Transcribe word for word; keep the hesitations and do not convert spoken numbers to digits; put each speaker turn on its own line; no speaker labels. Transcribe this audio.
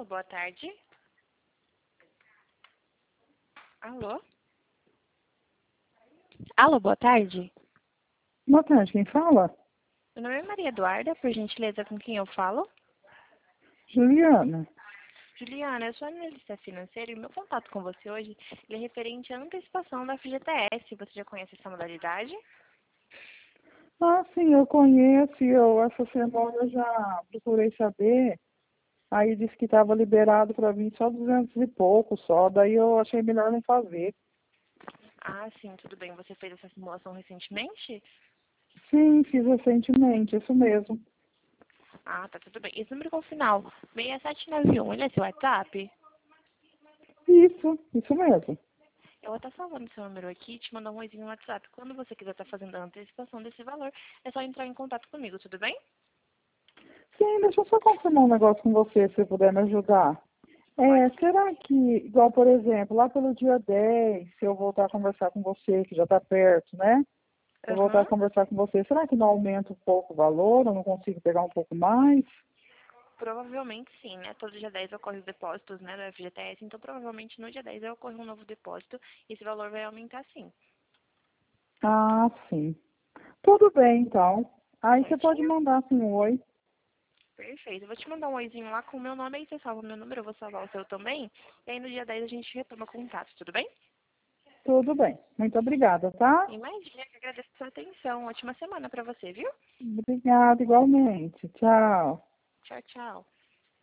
Alô, boa tarde. Alô? Alô, boa tarde.
Boa tarde, quem fala?
Meu nome é Maria Eduarda, por gentileza, com quem eu falo?
Juliana.
Juliana, eu sou analista financeira e o meu contato com você hoje ele é referente à antecipação da F G T S. Você já conhece essa modalidade?
Ah, sim, eu conheço, e eu essa semana eu já procurei saber, aí disse que estava liberado para mim só duzentos e pouco só, daí eu achei melhor não fazer.
Ah, sim, tudo bem. Você fez essa simulação recentemente?
Sim, fiz recentemente, isso mesmo.
Ah, tá, tudo bem. Esse número com o final seis sete nove um, ele é seu WhatsApp?
Isso, isso mesmo.
Eu vou estar salvando seu número aqui e te mandar um oizinho no WhatsApp. Quando você quiser estar fazendo a antecipação desse valor, é só entrar em contato comigo, tudo bem?
Sim, deixa eu só confirmar um negócio com você, se você puder me ajudar.
Pode
É,
sim.
será que, igual por exemplo, lá pelo dia dez, se eu voltar a conversar com você, que já está perto, né? Eu voltar a
Aham.
conversar com você, será que não aumenta um pouco o valor? Eu não consigo pegar um pouco mais?
Provavelmente sim, né? Todo dia dez ocorre os depósitos, né, da F G T S, então provavelmente no dia dez vai ocorrer um novo depósito e esse valor vai aumentar sim.
Ah, sim. Tudo bem, então. Aí você pode
Certinho?
mandar assim um oi.
Perfeito. Eu vou te mandar um oizinho lá com o meu nome, aí você salva o meu número, eu vou salvar o seu também. E aí no dia dez a gente retoma contato, tudo bem?
Tudo bem. Muito obrigada, tá?
Imagina, que agradeço a sua atenção. Ótima semana pra você, viu?
Obrigada igualmente. Tchau.
Tchau, tchau.